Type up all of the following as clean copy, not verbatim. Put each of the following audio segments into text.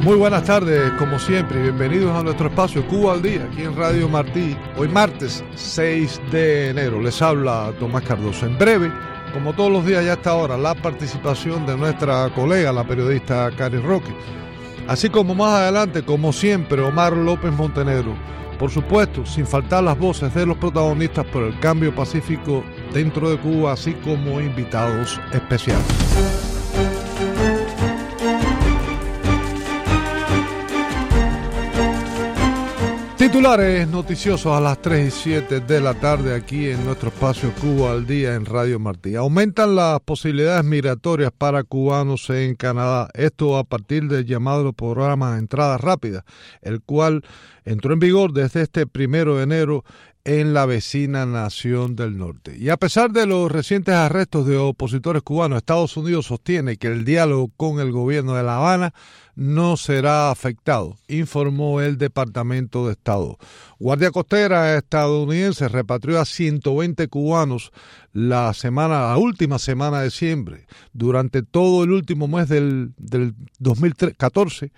Muy buenas tardes, como siempre, bienvenidos a nuestro espacio Cuba al Día, aquí en Radio Martí. Hoy martes 6 de enero, les habla Tomás Cardoso. En breve, como todos los días ya a esta hora, la participación de nuestra colega, la periodista Cari Roque. Así como más adelante, como siempre, Omar López Montenegro. Por supuesto, sin faltar las voces de los protagonistas por el cambio pacífico dentro de Cuba, así como invitados especiales. Titulares noticiosos a las 3 y 7 de la tarde aquí en nuestro espacio Cuba al Día en Radio Martí. Aumentan las posibilidades migratorias para cubanos en Canadá. Esto a partir del llamado programa Entrada Rápida, el cual entró en vigor desde este 1 de enero en la vecina nación del norte. Y a pesar de los recientes arrestos de opositores cubanos, Estados Unidos sostiene que el diálogo con el gobierno de La Habana no será afectado, informó el Departamento de Estado. Guardia Costera estadounidense repatrió a 120 cubanos la última semana de diciembre. Durante todo el último mes del 2014,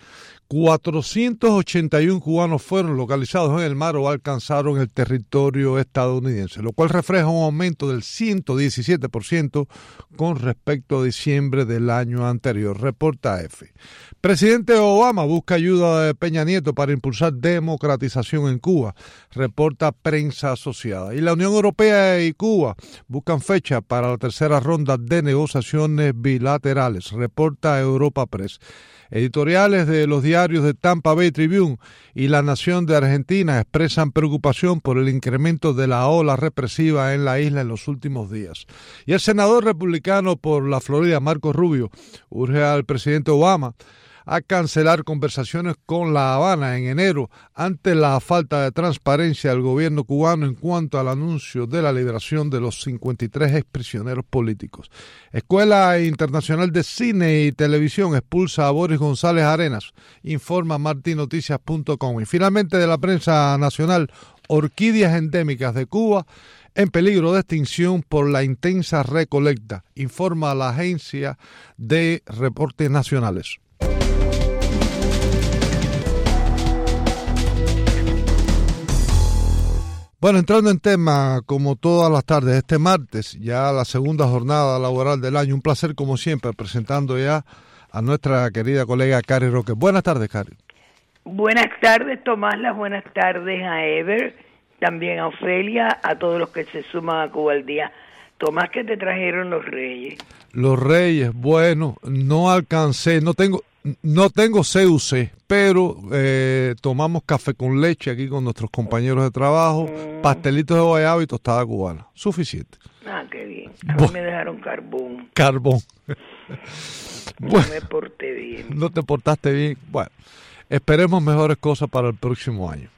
481 cubanos fueron localizados en el mar o alcanzaron el territorio estadounidense, lo cual refleja un aumento del 117% con respecto a diciembre del año anterior, reporta EFE. Presidente Obama busca ayuda de Peña Nieto para impulsar democratización en Cuba, reporta Prensa Asociada. Y la Unión Europea y Cuba buscan fecha para la tercera ronda de negociaciones bilaterales, reporta Europa Press. Editoriales de los diarios de Tampa Bay Tribune y La Nación de Argentina expresan preocupación por el incremento de la ola represiva en la isla en los últimos días. Y el senador republicano por la Florida, Marco Rubio, urge al presidente Obama a cancelar conversaciones con La Habana en enero ante la falta de transparencia del gobierno cubano en cuanto al anuncio de la liberación de los 53 exprisioneros políticos. Escuela Internacional de Cine y Televisión expulsa a Boris González Arenas, informa martinoticias.com. Y finalmente de la prensa nacional, orquídeas endémicas de Cuba en peligro de extinción por la intensa recolecta, informa la Agencia de Reportes Nacionales. Bueno, entrando en tema, como todas las tardes, este martes, ya la segunda jornada laboral del año, un placer como siempre, presentando ya a nuestra querida colega Cari Roque. Buenas tardes, Cari. Buenas tardes, Tomás, las buenas tardes a Ever, también a Ofelia, a todos los que se suman a Cuba al Día. Tomás, ¿qué te trajeron los Reyes? Los Reyes, bueno, no alcancé, no tengo CUC, pero tomamos café con leche aquí con nuestros compañeros de trabajo, pastelitos de guayaba y tostada cubana. Suficiente. Ah, qué bien. A mí me dejaron carbón. Bueno, no me porté bien. No te portaste bien. Bueno, esperemos mejores cosas para el próximo año.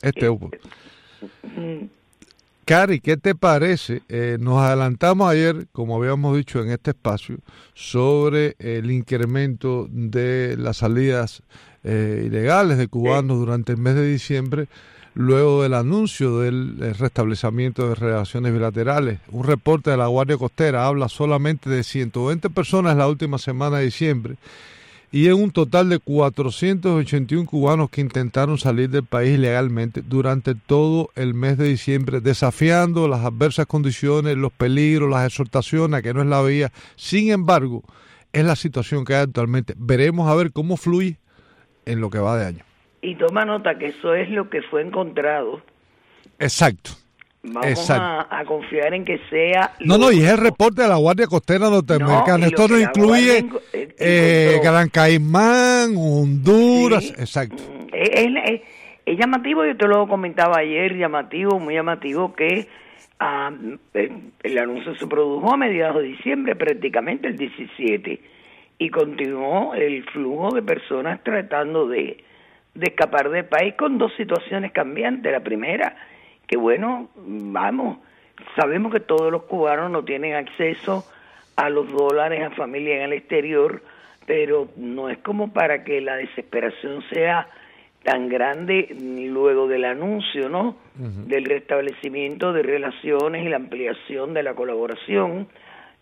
Cari, ¿qué te parece? Nos adelantamos ayer, como habíamos dicho en este espacio, sobre el incremento de las salidas ilegales de cubanos durante el mes de diciembre, luego del anuncio del restablecimiento de relaciones bilaterales. Un reporte de la Guardia Costera habla solamente de 120 personas la última semana de diciembre, y en un total de 481 cubanos que intentaron salir del país ilegalmente durante todo el mes de diciembre, desafiando las adversas condiciones, los peligros, las exhortaciones a que no es la vía. Sin embargo, es la situación que hay actualmente. Veremos a ver cómo fluye en lo que va de año. Y toma nota que eso es lo que fue encontrado. Exacto. Vamos a confiar en que sea... No, y es el reporte de la Guardia Costera norteamericana. Esto no incluye Gran Caimán, Honduras, sí. Exacto. Es llamativo, yo te lo comentaba ayer, muy llamativo, que el anuncio se produjo a mediados de diciembre, prácticamente el 17, y continuó el flujo de personas tratando de escapar del país con dos situaciones cambiantes. La primera, que bueno, sabemos que todos los cubanos no tienen acceso a los dólares, a familia en el exterior, pero no es como para que la desesperación sea tan grande ni luego del anuncio, ¿no? Uh-huh. Del restablecimiento de relaciones y la ampliación de la colaboración,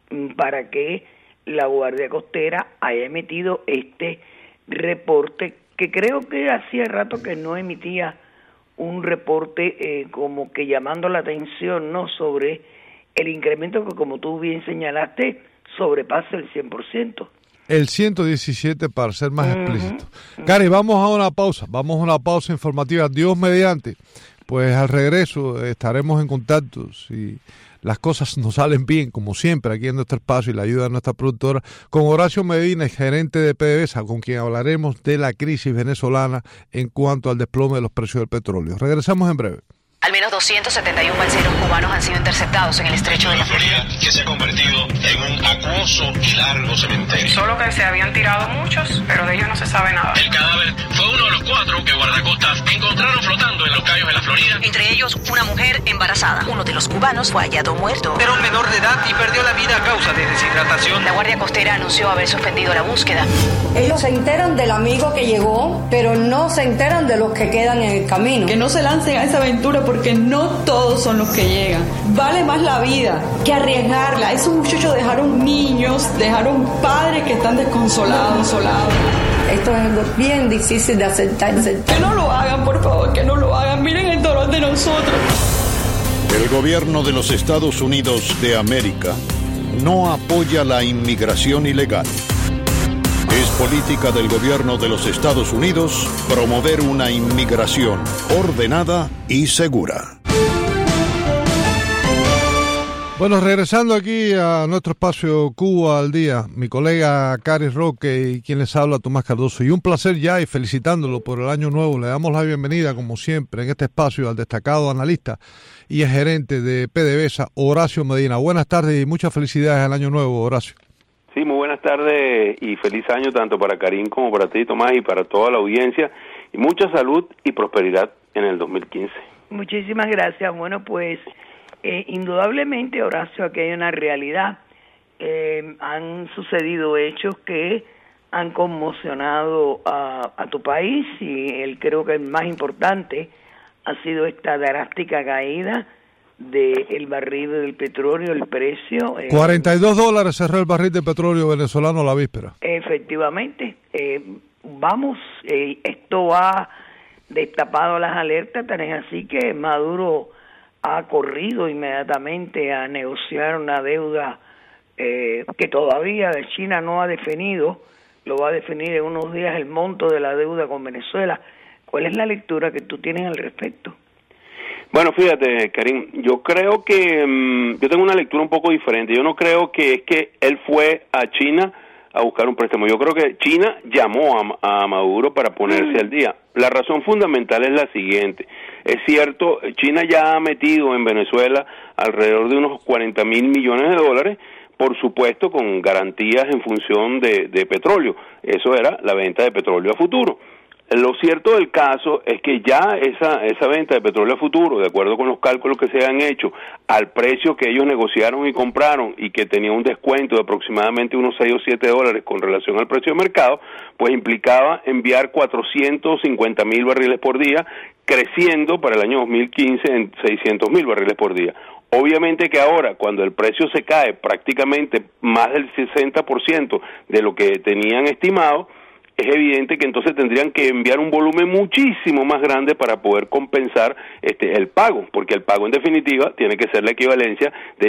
para que la Guardia Costera haya emitido este reporte que creo que hacía rato que no emitía un reporte como que llamando la atención, ¿no?, sobre el incremento que, como tú bien señalaste, sobrepasa el 100%. El 117 para ser más explícito. Cari, vamos a una pausa informativa. Dios mediante, pues al regreso estaremos en contacto. Si las cosas nos salen bien, como siempre, aquí en nuestro espacio y la ayuda de nuestra productora, con Horacio Medina, gerente de PDVSA, con quien hablaremos de la crisis venezolana en cuanto al desplome de los precios del petróleo. Regresamos en breve. Al menos 271 balseros cubanos han sido interceptados en el estrecho de la Florida, que se ha convertido en un acuoso y largo cementerio. Solo que se habían tirado muchos, pero de ellos no se sabe nada. El cadáver fue uno de los 4 que guardacostas encontraron flotando en los cayos de la Florida. Entre ellos, una mujer embarazada. Uno de los cubanos fue hallado muerto. Era un menor de edad y perdió la vida a causa de deshidratación. La Guardia Costera anunció haber suspendido la búsqueda. Ellos se enteran del amigo que llegó, pero no se enteran de los que quedan en el camino. Que no se lancen a esa aventura porque no todos son los que llegan. Vale más la vida que arriesgarla. Esos muchachos dejaron niños, dejaron padres que están desconsolados. Esto es algo bien difícil de aceptar. Que no lo hagan, por favor, que no lo hagan. Miren el dolor de nosotros. El gobierno de los Estados Unidos de América no apoya la inmigración ilegal. Es política del gobierno de los Estados Unidos promover una inmigración ordenada y segura. Bueno, regresando aquí a nuestro espacio Cuba al Día, mi colega Cari Roque y quien les habla, Tomás Cardoso. Y un placer ya, y felicitándolo por el año nuevo, le damos la bienvenida, como siempre, en este espacio al destacado analista y el gerente de PDVSA, Horacio Medina. Buenas tardes y muchas felicidades al año nuevo, Horacio. Sí, muy buenas tardes y feliz año tanto para Karim como para ti, Tomás, y para toda la audiencia. Y mucha salud y prosperidad en el 2015. Muchísimas gracias. Bueno, pues indudablemente, Horacio, aquí hay una realidad. Han sucedido hechos que han conmocionado a tu país y creo que el más importante ha sido esta drástica caída del barril del petróleo, el precio. $42 cerró el barril de petróleo venezolano a la víspera. Efectivamente. Esto ha destapado las alertas, tan es así que Maduro ha corrido inmediatamente a negociar una deuda que todavía China no ha definido, lo va a definir en unos días el monto de la deuda con Venezuela. ¿Cuál es la lectura que tú tienes al respecto? Bueno, fíjate, Karim, yo creo que yo tengo una lectura un poco diferente. Yo no creo que es que él fue a China a buscar un préstamo. Yo creo que China llamó a Maduro para ponerse al día. La razón fundamental es la siguiente. Es cierto, China ya ha metido en Venezuela alrededor de unos $40,000 millones, por supuesto con garantías en función de petróleo. Eso era la venta de petróleo a futuro. Lo cierto del caso es que ya esa venta de petróleo a futuro, de acuerdo con los cálculos que se han hecho, al precio que ellos negociaron y compraron y que tenía un descuento de aproximadamente unos $6 o $7 con relación al precio de mercado, pues implicaba enviar 450,000 barriles por día, creciendo para el año 2015 en 600,000 barriles por día. Obviamente que ahora, cuando el precio se cae prácticamente más del 60% de lo que tenían estimado, es evidente que entonces tendrían que enviar un volumen muchísimo más grande para poder compensar el pago, porque el pago en definitiva tiene que ser la equivalencia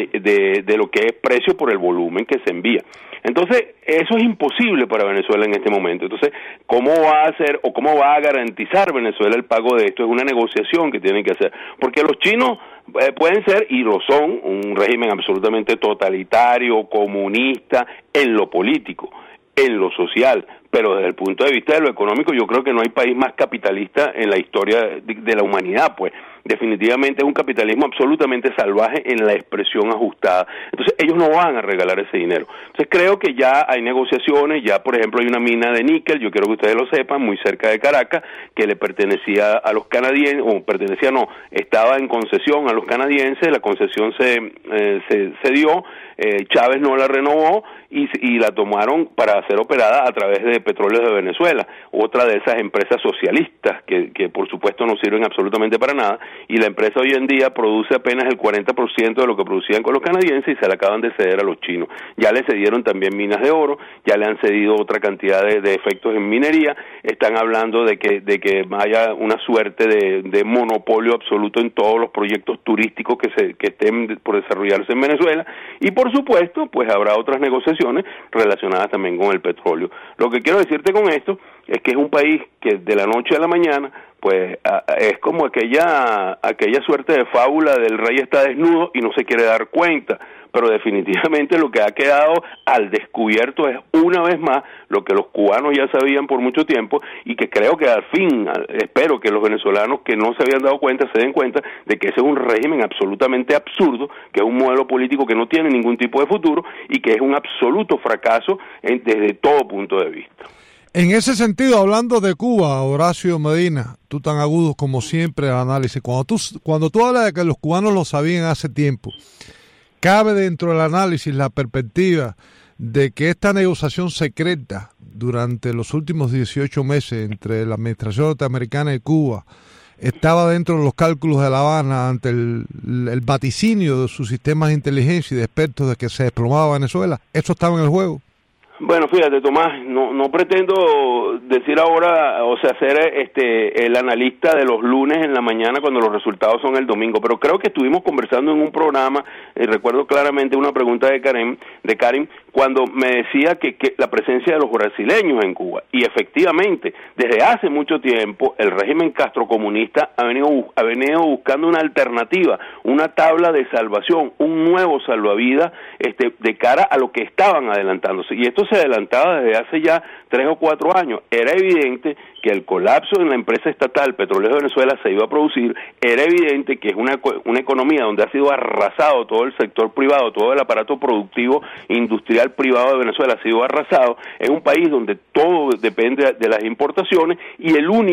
de lo que es precio por el volumen que se envía. Entonces, eso es imposible para Venezuela en este momento. Entonces, ¿cómo va a hacer o cómo va a garantizar Venezuela el pago de esto? Es una negociación que tienen que hacer, porque los chinos pueden ser, y lo son, un régimen absolutamente totalitario, comunista, en lo político, en lo social, pero desde el punto de vista de lo económico yo creo que no hay país más capitalista en la historia de la humanidad, pues definitivamente es un capitalismo absolutamente salvaje en la expresión ajustada. Entonces ellos no van a regalar ese dinero. Entonces creo que ya hay negociaciones, ya por ejemplo hay una mina de níquel, yo quiero que ustedes lo sepan, muy cerca de Caracas, que le pertenecía a los canadienses, estaba en concesión a los canadienses, la concesión se dio, Chávez no la renovó y la tomaron para ser operada a través de Petróleos de Venezuela, otra de esas empresas socialistas que por supuesto no sirven absolutamente para nada y la empresa hoy en día produce apenas el 40% de lo que producían con los canadienses y se le acaban de ceder a los chinos. Ya le cedieron también minas de oro, ya le han cedido otra cantidad de efectos en minería, están hablando de que haya una suerte de monopolio absoluto en todos los proyectos turísticos que estén por desarrollarse en Venezuela, y por supuesto pues habrá otras negociaciones relacionadas también con el petróleo. Lo que quiero decirte con esto es que es un país que de la noche a la mañana pues es como aquella suerte de fábula del rey está desnudo y no se quiere dar cuenta, pero definitivamente lo que ha quedado al descubierto es una vez más lo que los cubanos ya sabían por mucho tiempo, y que creo que al fin, espero que los venezolanos que no se habían dado cuenta se den cuenta de que ese es un régimen absolutamente absurdo, que es un modelo político que no tiene ningún tipo de futuro y que es un absoluto fracaso desde todo punto de vista. En ese sentido, hablando de Cuba, Horacio Medina, tú tan agudo como siempre al análisis, cuando tú hablas de que los cubanos lo sabían hace tiempo, cabe dentro del análisis la perspectiva de que esta negociación secreta durante los últimos 18 meses entre la administración norteamericana y Cuba estaba dentro de los cálculos de La Habana ante el vaticinio de sus sistemas de inteligencia y de expertos de que se desplomaba Venezuela. ¿Eso estaba en el juego? Bueno, fíjate, Tomás, no pretendo decir ahora, o sea, ser el analista de los lunes en la mañana cuando los resultados son el domingo, pero creo que estuvimos conversando en un programa, recuerdo claramente una pregunta de Karen, cuando me decía que la presencia de los brasileños en Cuba, y efectivamente, desde hace mucho tiempo, el régimen castrocomunista ha venido buscando una alternativa, una tabla de salvación, un nuevo salvavidas, de cara a lo que estaban adelantándose, y esto se adelantaba desde hace ya 3 o 4 años. Era evidente que el colapso en la empresa estatal Petróleos de Venezuela se iba a producir, era evidente que es una economía donde ha sido arrasado todo el sector privado, todo el aparato productivo industrial privado de Venezuela ha sido arrasado, es un país donde todo depende de las importaciones y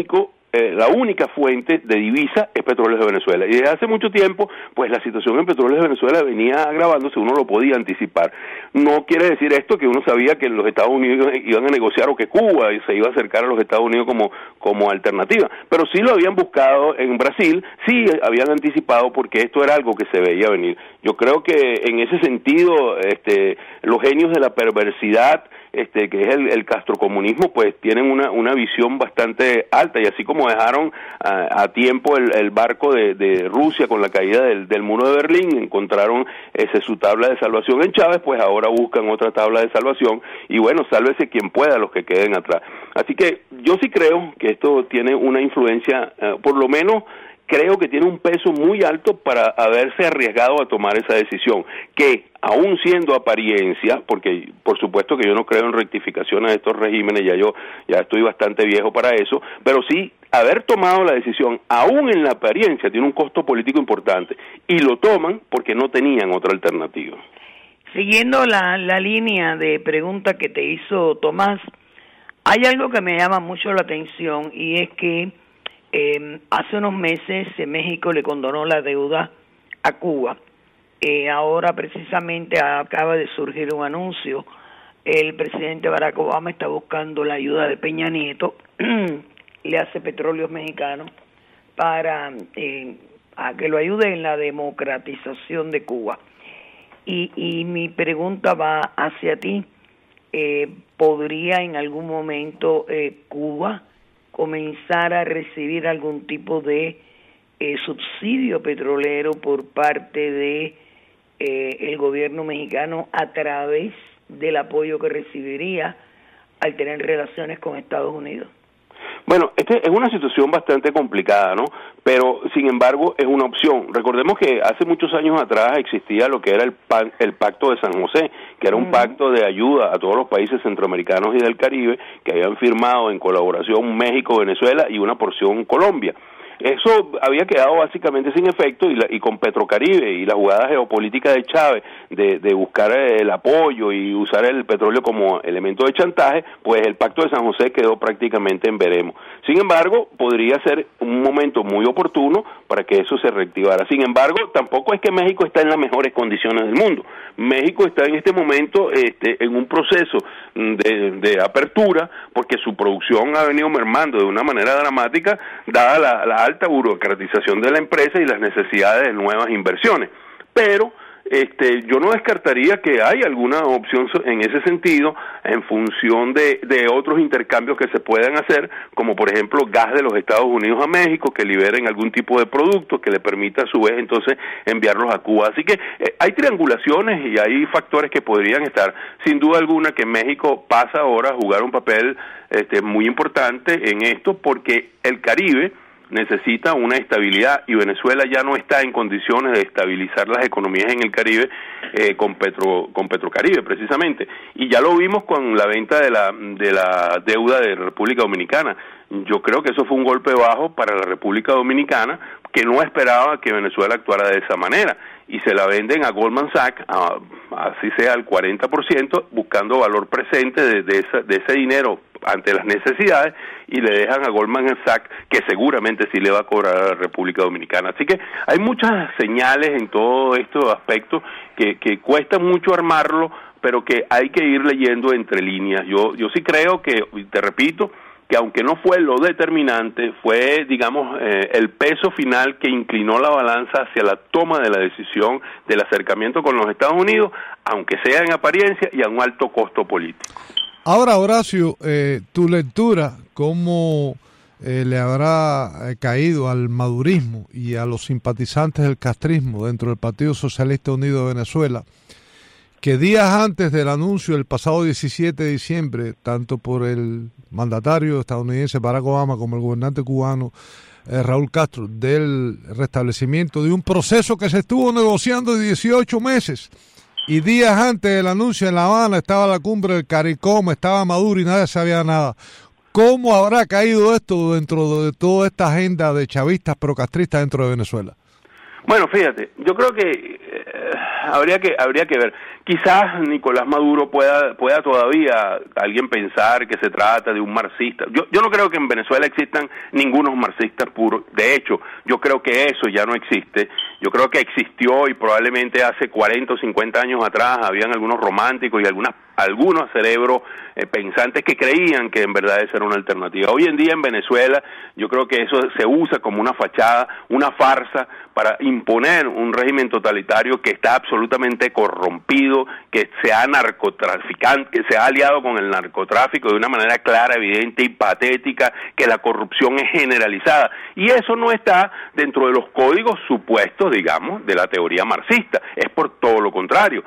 la única fuente de divisa es Petróleos de Venezuela, y desde hace mucho tiempo pues la situación en Petróleos de Venezuela venía agravándose, uno lo podía anticipar. No quiere decir esto que uno sabía que los Estados Unidos iban a negociar o que Cuba se iba a acercar a los Estados Unidos como alternativa, pero sí lo habían buscado en Brasil, sí habían anticipado, porque esto era algo que se veía venir. Yo creo que en ese sentido los genios de la perversidad que es el castrocomunismo, pues tienen una visión bastante alta, y así como dejaron a tiempo el barco de Rusia con la caída del muro de Berlín, encontraron su tabla de salvación en Chávez, pues ahora buscan otra tabla de salvación, y bueno, sálvese quien pueda, los que queden atrás. Así que yo sí creo que esto tiene una influencia, por lo menos creo que tiene un peso muy alto para haberse arriesgado a tomar esa decisión, que aún siendo apariencia, porque por supuesto que yo no creo en rectificaciones de estos regímenes, ya estoy bastante viejo para eso, pero sí haber tomado la decisión, aún en la apariencia, tiene un costo político importante, y lo toman porque no tenían otra alternativa. Siguiendo la línea de pregunta que te hizo Tomás, hay algo que me llama mucho la atención, y es que hace unos meses México le condonó la deuda a Cuba. Ahora precisamente acaba de surgir un anuncio. El presidente Barack Obama está buscando la ayuda de Peña Nieto, le hace Petróleos Mexicanos, para a que lo ayude en la democratización de Cuba. Y mi pregunta va hacia ti. ¿Podría en algún momento Cuba comenzar a recibir algún tipo de subsidio petrolero por parte de el gobierno mexicano a través del apoyo que recibiría al tener relaciones con Estados Unidos? Bueno, es una situación bastante complicada, ¿no? Pero, sin embargo, es una opción. Recordemos que hace muchos años atrás existía lo que era el Pacto de San José, que era un pacto de ayuda a todos los países centroamericanos y del Caribe, que habían firmado en colaboración México, Venezuela y una porción Colombia. Eso había quedado básicamente sin efecto, y con Petrocaribe y la jugada geopolítica de Chávez de buscar el apoyo y usar el petróleo como elemento de chantaje, pues el Pacto de San José quedó prácticamente en veremos. Sin embargo, podría ser un momento muy oportuno para que eso se reactivara. Sin embargo, tampoco es que México está en las mejores condiciones del mundo. México está en este momento en un proceso de apertura, porque su producción ha venido mermando de una manera dramática, dada la alta burocratización de la empresa y las necesidades de nuevas inversiones. Pero yo no descartaría que hay alguna opción en ese sentido en función de otros intercambios que se puedan hacer, como por ejemplo gas de los Estados Unidos a México, que liberen algún tipo de producto que le permita a su vez entonces enviarlos a Cuba. Así que hay triangulaciones y hay factores que podrían estar. Sin duda alguna que México pasa ahora a jugar un papel muy importante en esto, porque el Caribe necesita una estabilidad y Venezuela ya no está en condiciones de estabilizar las economías en el Caribe con Petrocaribe precisamente, y ya lo vimos con la venta de la deuda de República Dominicana. Yo creo que eso fue un golpe bajo para la República Dominicana, que no esperaba que Venezuela actuara de esa manera, y se la venden a Goldman Sachs, así sea al 40%, buscando valor presente de ese dinero ante las necesidades, y le dejan a Goldman Sachs, que seguramente sí le va a cobrar a la República Dominicana. Así que hay muchas señales en todo estos aspectos que cuesta mucho armarlo, pero que hay que ir leyendo entre líneas. Yo sí creo que, te repito, que aunque no fue lo determinante, fue, digamos, el peso final que inclinó la balanza hacia la toma de la decisión del acercamiento con los Estados Unidos, aunque sea en apariencia y a un alto costo político. Ahora, Horacio, tu lectura, ¿cómo le habrá caído al madurismo y a los simpatizantes del castrismo dentro del Partido Socialista Unido de Venezuela, que días antes del anuncio el pasado 17 de diciembre, tanto por el mandatario estadounidense Barack Obama como el gobernante cubano Raúl Castro, del restablecimiento de un proceso que se estuvo negociando de 18 meses, y días antes del anuncio en La Habana estaba la cumbre del CARICOM, estaba Maduro y nadie sabía nada? ¿Cómo habrá caído esto dentro de toda esta agenda de chavistas procastristas dentro de Venezuela? Bueno, fíjate, yo creo que habría que ver. Quizás Nicolás Maduro pueda todavía alguien pensar que se trata de un marxista. Yo no creo que en Venezuela existan ningunos marxistas puros. De hecho, yo creo que eso ya no existe. Yo creo que existió, y probablemente hace 40 o 50 años atrás habían algunos románticos y algunos cerebros pensantes que creían que en verdad esa era una alternativa. Hoy en día en Venezuela yo creo que eso se usa como una fachada, una farsa para imponer un régimen totalitario que está absolutamente corrompido, que sea narcotraficante, que se ha aliado con el narcotráfico de una manera clara, evidente y patética, que la corrupción es generalizada, y eso no está dentro de los códigos supuestos, digamos, de la teoría marxista. Es por todo lo contrario.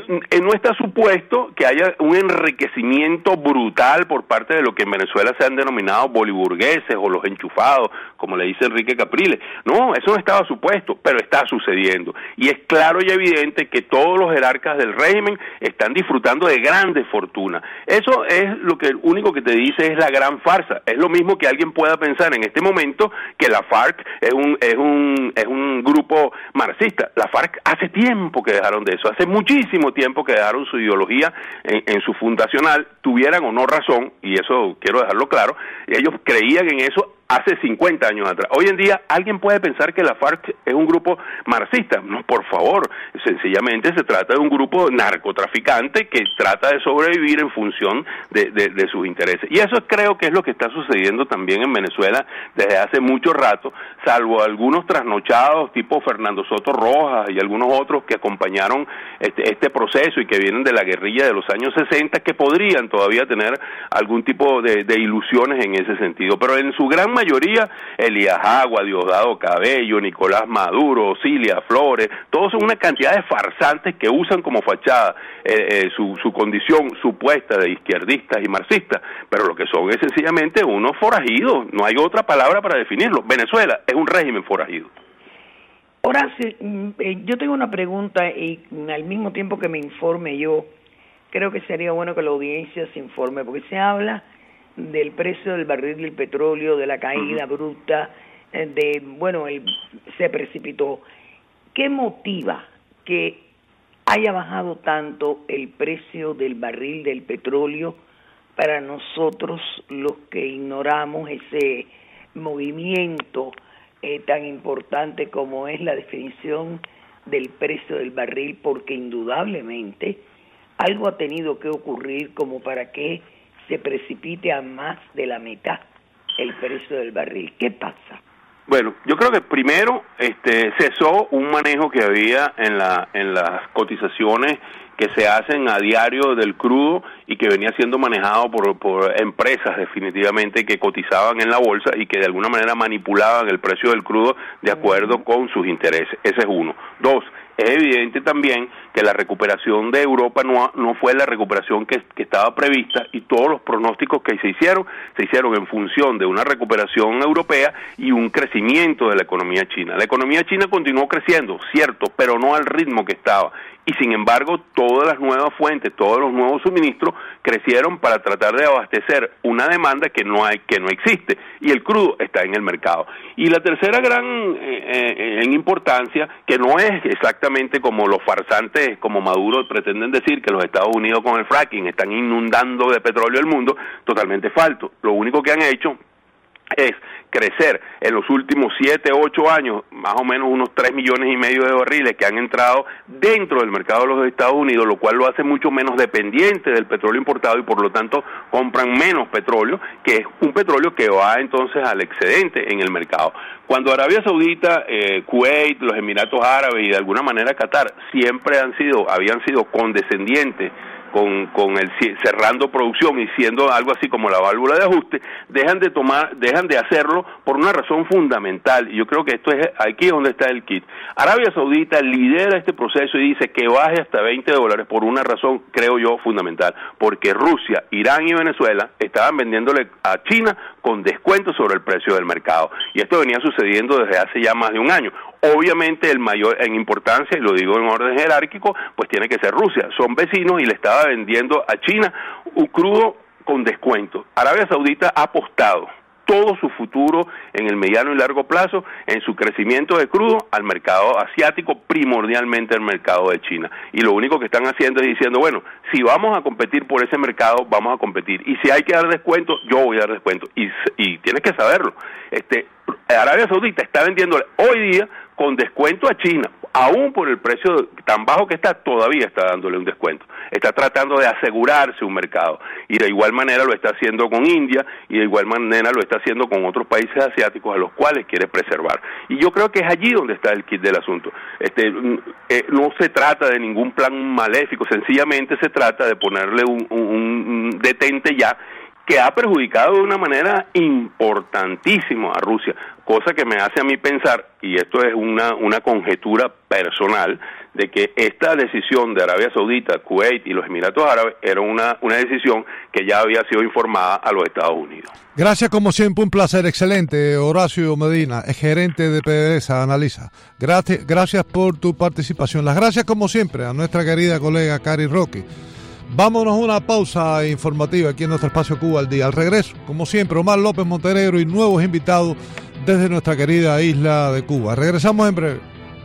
No está supuesto que haya un enriquecimiento brutal por parte de lo que en Venezuela se han denominado boliburgueses o los enchufados, como le dice Enrique Capriles. No, eso no estaba supuesto, pero está sucediendo. Y es claro y evidente que todos los jerarcas del régimen están disfrutando de grandes fortunas. Eso es lo que único que te dice es la gran farsa. Es lo mismo que alguien pueda pensar en este momento que la FARC es un grupo marxista. La FARC hace tiempo que dejaron de eso, hace muchísimo tiempo que dejaron su ideología en su fundacional, tuvieran o no razón, y eso quiero dejarlo claro. Ellos creían en eso hace 50 años atrás. Hoy en día alguien puede pensar que la FARC es un grupo marxista. No, por favor, sencillamente se trata de un grupo narcotraficante que trata de sobrevivir en función de sus intereses. Y eso creo que es lo que está sucediendo también en Venezuela desde hace mucho rato, salvo algunos trasnochados tipo Fernando Soto Rojas y algunos otros que acompañaron este proceso y que vienen de la guerrilla de los años 60, que podrían todavía tener algún tipo de ilusiones en ese sentido. Pero en su gran mayoría, Elías Agua, Diosdado Cabello, Nicolás Maduro, Cilia Flores, todos son una cantidad de farsantes que usan como fachada su condición supuesta de izquierdistas y marxistas, pero lo que son es sencillamente unos forajidos, no hay otra palabra para definirlo. Venezuela es un régimen forajido. Horacio, yo tengo una pregunta y al mismo tiempo que me informe yo, creo que sería bueno que la audiencia se informe, porque se habla del precio del barril del petróleo, de la caída bruta, se precipitó. ¿Qué motiva que haya bajado tanto el precio del barril del petróleo para nosotros los que ignoramos ese movimiento tan importante como es la definición del precio del barril? Porque indudablemente algo ha tenido que ocurrir como para que se precipite a más de la mitad el precio del barril. ¿Qué pasa? Bueno, yo creo que primero cesó un manejo que había en las cotizaciones que se hacen a diario del crudo y que venía siendo manejado por empresas definitivamente que cotizaban en la bolsa y que de alguna manera manipulaban el precio del crudo de acuerdo con sus intereses. Ese es uno. Dos, es evidente también que la recuperación de Europa no fue la recuperación que estaba prevista, y todos los pronósticos que se hicieron en función de una recuperación europea y un crecimiento de la economía china. La economía china continuó creciendo, cierto, pero no al ritmo que estaba. Y sin embargo, todas las nuevas fuentes, todos los nuevos suministros crecieron para tratar de abastecer una demanda que no existe, y el crudo está en el mercado. Y la tercera gran en importancia, que no es exactamente como los farsantes como Maduro pretenden decir, que los Estados Unidos con el fracking están inundando de petróleo el mundo, totalmente falso. Lo único que han hecho es crecer en los últimos 7, 8 años, más o menos unos 3,5 millones de barriles que han entrado dentro del mercado de los Estados Unidos, lo cual lo hace mucho menos dependiente del petróleo importado, y por lo tanto compran menos petróleo, que es un petróleo que va entonces al excedente en el mercado. Cuando Arabia Saudita, Kuwait, los Emiratos Árabes y de alguna manera Qatar siempre habían sido condescendientes con el cerrando producción y siendo algo así como la válvula de ajuste, dejan de hacerlo por una razón fundamental, y yo creo que aquí es donde está el kit. Arabia Saudita lidera este proceso y dice que baje hasta $20 por una razón, creo yo, fundamental, porque Rusia, Irán y Venezuela estaban vendiéndole a China con descuento sobre el precio del mercado, y esto venía sucediendo desde hace ya más de un año. Obviamente el mayor en importancia, y lo digo en orden jerárquico, pues tiene que ser Rusia. Son vecinos y le estaba vendiendo a China un crudo con descuento. Arabia Saudita ha apostado todo su futuro en el mediano y largo plazo en su crecimiento de crudo al mercado asiático, primordialmente al mercado de China. Y lo único que están haciendo es diciendo, bueno, si vamos a competir por ese mercado, vamos a competir. Y si hay que dar descuento, yo voy a dar descuento. Y tienes que saberlo. Arabia Saudita está vendiéndole hoy día con descuento a China, aún por el precio tan bajo que está, todavía está dándole un descuento. Está tratando de asegurarse un mercado, y de igual manera lo está haciendo con India, y de igual manera lo está haciendo con otros países asiáticos a los cuales quiere preservar. Y yo creo que es allí donde está el kit del asunto. No se trata de ningún plan maléfico, sencillamente se trata de ponerle un detente ya, que ha perjudicado de una manera importantísima a Rusia, cosa que me hace a mí pensar, y esto es una conjetura personal, de que esta decisión de Arabia Saudita, Kuwait y los Emiratos Árabes era una decisión que ya había sido informada a los Estados Unidos. Gracias, como siempre, un placer, excelente. Horacio Medina, gerente de PDVSA Analiza. Gracias por tu participación. Las gracias, como siempre, a nuestra querida colega Cari Roque. Vámonos a una pausa informativa aquí en nuestro espacio Cuba al Día. Al regreso, como siempre, Omar López Montenegro y nuevos invitados desde nuestra querida isla de Cuba. Regresamos en breve.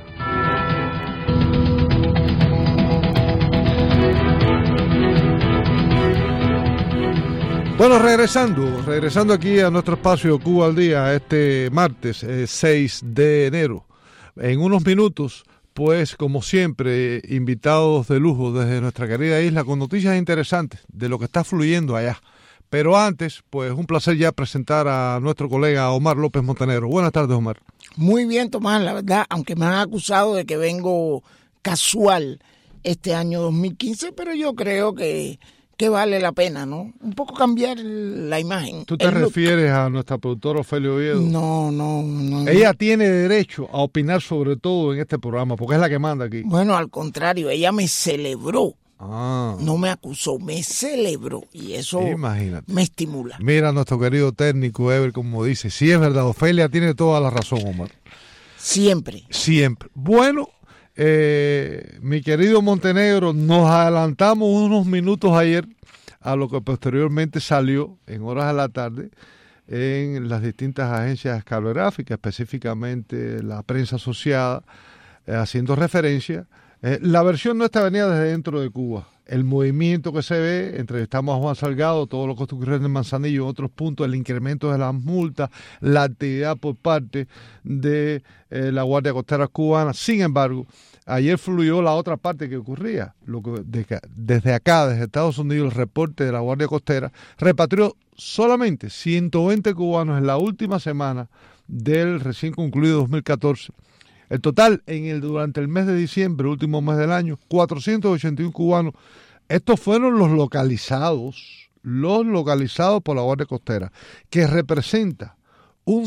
Bueno, regresando aquí a nuestro espacio Cuba al Día este martes 6 de enero. En unos minutos, pues como siempre, invitados de lujo desde nuestra querida isla con noticias interesantes de lo que está fluyendo allá. Pero antes, pues un placer ya presentar a nuestro colega Omar López Montenegro. Buenas tardes, Omar. Muy bien, Tomás, la verdad, aunque me han acusado de que vengo casual este año 2015, pero yo creo que vale la pena, ¿no? Un poco cambiar la imagen. ¿Tú te refieres a nuestra productora Ofelia Oviedo? No. Ella tiene derecho a opinar sobre todo en este programa, porque es la que manda aquí. Bueno, al contrario, ella me celebró. Ah. No me acusó, me celebró, y eso imagínate, me estimula. Mira a nuestro querido técnico Ever como dice, sí es verdad, Ofelia tiene toda la razón, Omar. Siempre. Bueno, mi querido Montenegro, nos adelantamos unos minutos ayer a lo que posteriormente salió en horas de la tarde en las distintas agencias cablográficas, específicamente la prensa asociada, haciendo referencia. La versión nuestra venía desde dentro de Cuba. El movimiento que se ve, entrevistamos a Juan Salgado, todo lo que ocurrió en el Manzanillo, en otros puntos, el incremento de las multas, la actividad por parte de la Guardia Costera Cubana. Sin embargo, ayer fluyó la otra parte que ocurría. Desde acá, desde Estados Unidos, el reporte de la Guardia Costera repatrió solamente 120 cubanos en la última semana del recién concluido 2014. El total durante el mes de diciembre, último mes del año, 481 cubanos. Estos fueron los localizados por la Guardia Costera, que representa un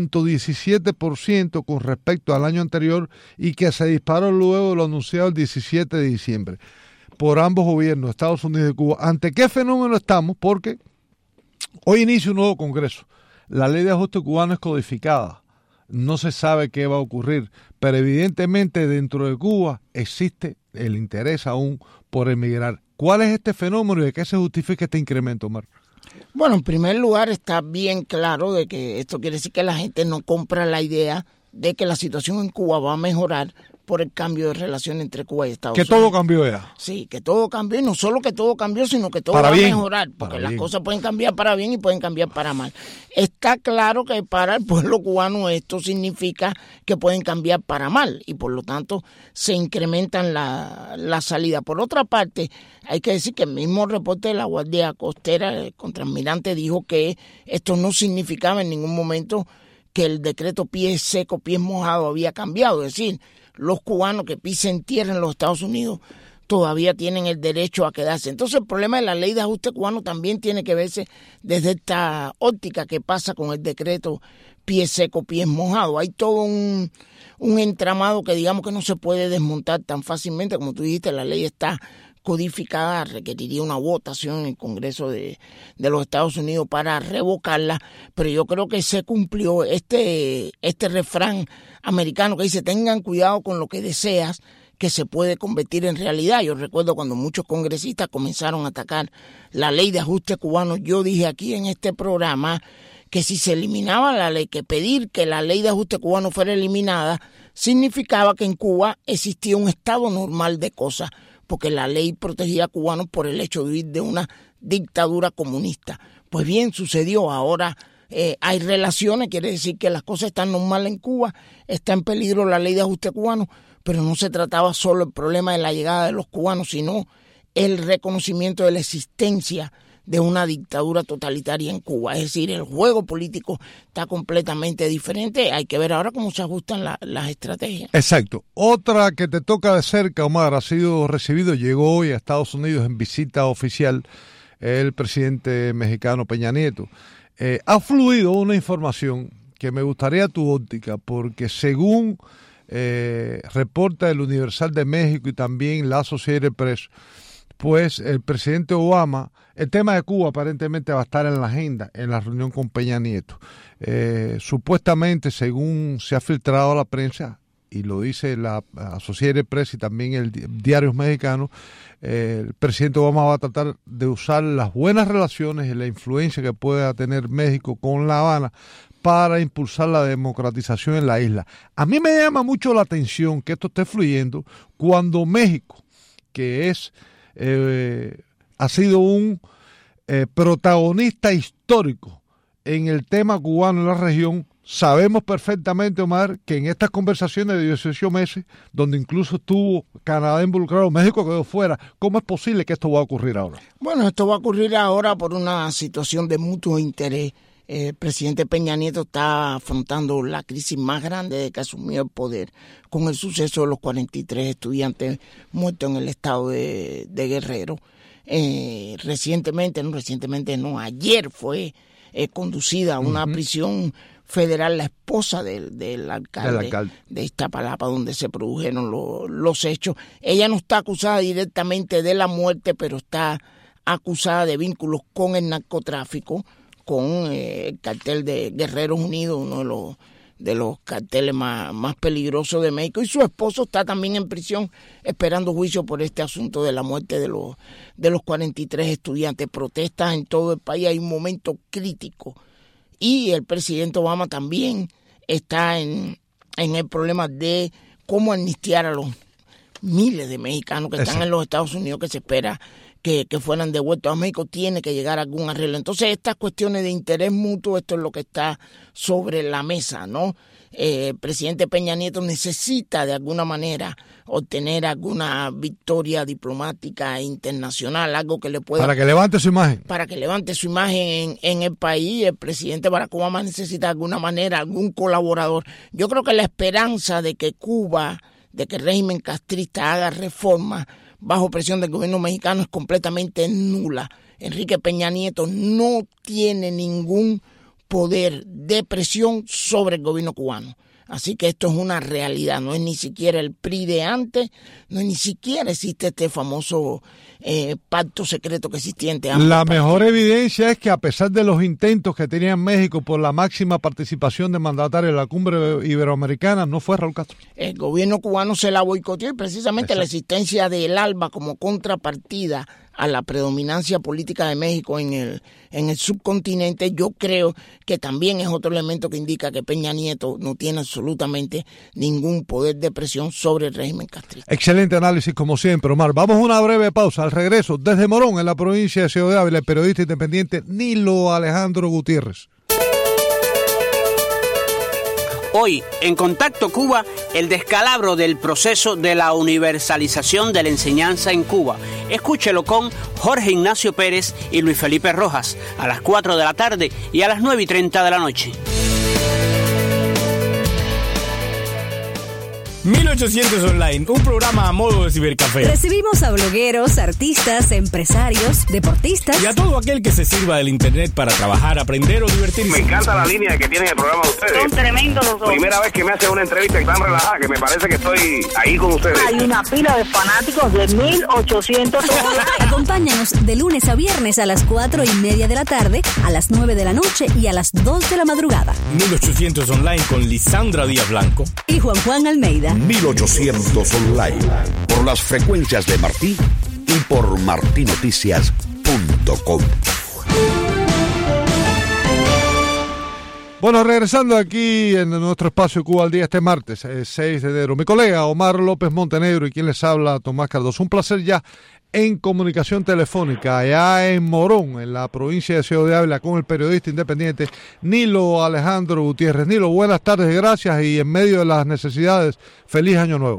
117% con respecto al año anterior y que se disparó luego de lo anunciado el 17 de diciembre por ambos gobiernos, Estados Unidos y Cuba. ¿Ante qué fenómeno estamos? Porque hoy inicia un nuevo Congreso. La ley de ajuste cubano es codificada. No se sabe qué va a ocurrir, pero evidentemente dentro de Cuba existe el interés aún por emigrar. ¿Cuál es este fenómeno y de qué se justifica este incremento, Omar? Bueno, en primer lugar está bien claro de que esto quiere decir que la gente no compra la idea de que la situación en Cuba va a mejorar por el cambio de relación entre Cuba y Estados Unidos. Que todo cambió ya. Sí, que todo cambió, y no solo que todo cambió, sino que todo va a mejorar, porque las cosas pueden cambiar para bien y pueden cambiar para mal. Está claro que para el pueblo cubano esto significa que pueden cambiar para mal, y por lo tanto se incrementan la salida. Por otra parte, hay que decir que el mismo reporte de la Guardia Costera, el contraalmirante, dijo que esto no significaba en ningún momento que el decreto pies seco, pies mojado había cambiado, es decir, los cubanos que pisen tierra en los Estados Unidos todavía tienen el derecho a quedarse. Entonces el problema de la ley de ajuste cubano también tiene que verse desde esta óptica que pasa con el decreto pies seco, pies mojado. Hay todo un entramado que digamos que no se puede desmontar tan fácilmente. Como tú dijiste, la ley está codificada, requeriría una votación en el Congreso de los Estados Unidos para revocarla, pero yo creo que se cumplió este refrán americano que dice: tengan cuidado con lo que deseas, que se puede convertir en realidad. Yo recuerdo cuando muchos congresistas comenzaron a atacar la ley de ajuste cubano, yo dije aquí en este programa que si se eliminaba la ley, que pedir que la ley de ajuste cubano fuera eliminada significaba que en Cuba existía un estado normal de cosas, porque la ley protegía a cubanos por el hecho de huir de una dictadura comunista. Pues bien, sucedió. Ahora hay relaciones, quiere decir que las cosas están normales en Cuba, está en peligro la ley de ajuste cubano, pero no se trataba solo el problema de la llegada de los cubanos, sino el reconocimiento de la existencia de una dictadura totalitaria en Cuba. Es decir, el juego político está completamente diferente. Hay que ver ahora cómo se ajustan las estrategias. Exacto. Otra que te toca de cerca, Omar, ha sido recibido, llegó hoy a Estados Unidos en visita oficial el presidente mexicano Peña Nieto. Ha fluido una información que me gustaría tu óptica, porque según reporta el Universal de México y también la Associated Press, pues el presidente Obama, el tema de Cuba aparentemente va a estar en la agenda en la reunión con Peña Nieto. Supuestamente, según se ha filtrado a la prensa, y lo dice la Associated Press y también el Diarios Mexicanos, el presidente Obama va a tratar de usar las buenas relaciones y la influencia que pueda tener México con La Habana para impulsar la democratización en la isla. A mí me llama mucho la atención que esto esté fluyendo cuando México, que ha sido un protagonista histórico en el tema cubano en la región. Sabemos perfectamente, Omar, que en estas conversaciones de 18 meses, donde incluso estuvo Canadá involucrado, México quedó fuera. ¿Cómo es posible que esto va a ocurrir ahora? Bueno, esto va a ocurrir ahora por una situación de mutuo interés. El presidente Peña Nieto está afrontando la crisis más grande desde que asumió el poder, con el suceso de los 43 estudiantes muertos en el estado de Guerrero. Ayer fue conducida a una prisión federal la esposa del alcalde de Iztapalapa, donde se produjeron los hechos. Ella no está acusada directamente de la muerte, pero está acusada de vínculos con el narcotráfico, con el cartel de Guerreros Unidos, uno de los carteles más peligrosos de México, y su esposo está también en prisión esperando juicio por este asunto de la muerte de los 43 estudiantes. Protestas en todo el país, hay un momento crítico, y el presidente Obama también está en el problema de cómo amnistiar a los miles de mexicanos que están en los Estados Unidos que se espera que fueran devueltos a México. Tiene que llegar a algún arreglo. Entonces, estas cuestiones de interés mutuo, esto es lo que está sobre la mesa, ¿no? El presidente Peña Nieto necesita de alguna manera obtener alguna victoria diplomática internacional, algo que le pueda... Para que levante su imagen. Para que levante su imagen en el país. El presidente Barack Obama necesita de alguna manera algún colaborador. Yo creo que la esperanza de que Cuba, de que el régimen castrista haga reformas bajo presión del gobierno mexicano es completamente nula. Enrique Peña Nieto no tiene ningún poder de presión sobre el gobierno cubano. Así que esto es una realidad, no es ni siquiera el PRI de antes, no es ni siquiera existe este famoso pacto secreto que existía entre ambos La países. mejor evidencia es que a pesar de los intentos que tenía México por la máxima participación de mandatarios en la cumbre iberoamericana, no fue Raúl Castro. El gobierno cubano se la boicoteó y precisamente la existencia del ALBA como contrapartida a la predominancia política de México en el subcontinente, yo creo que también es otro elemento que indica que Peña Nieto no tiene absolutamente ningún poder de presión sobre el régimen castrista. Excelente análisis como siempre, Omar. Vamos a una breve pausa. Al regreso, desde Morón, en la provincia de Ciudad de Ávila, el periodista independiente Nilo Alejandro Gutiérrez. Hoy, en Contacto Cuba, el descalabro del proceso de la universalización de la enseñanza en Cuba. Escúchelo con Jorge Ignacio Pérez y Luis Felipe Rojas, a las 4 de la tarde y a las 9:30 de la noche. 1800 Online, un programa a modo de cibercafé. Recibimos a blogueros, artistas, empresarios, deportistas y a todo aquel que se sirva del internet para trabajar, aprender o divertirse. Me encanta la línea que tienen el programa de ustedes. Son tremendos los dos. Primera vez que me hacen una entrevista tan relajada que me parece que estoy ahí con ustedes. Hay una pila de fanáticos de 1800 Online. Acompáñanos de lunes a viernes a las 4:30 de la tarde, a las 9 de la noche y a las 2 de la madrugada. 1800 Online con Lisandra Díaz Blanco y Juan Almeida. 1800 Online, por las frecuencias de Martí y por martinoticias.com. Bueno, regresando aquí en nuestro espacio Cuba al Día este martes, 6 de enero. Mi colega Omar López Montenegro y quien les habla, Tomás Cardoso. Un placer ya en comunicación telefónica allá en Morón, en la provincia de Ciudad de Ávila, con el periodista independiente Nilo Alejandro Gutiérrez. Nilo, buenas tardes, gracias, y en medio de las necesidades, feliz año nuevo.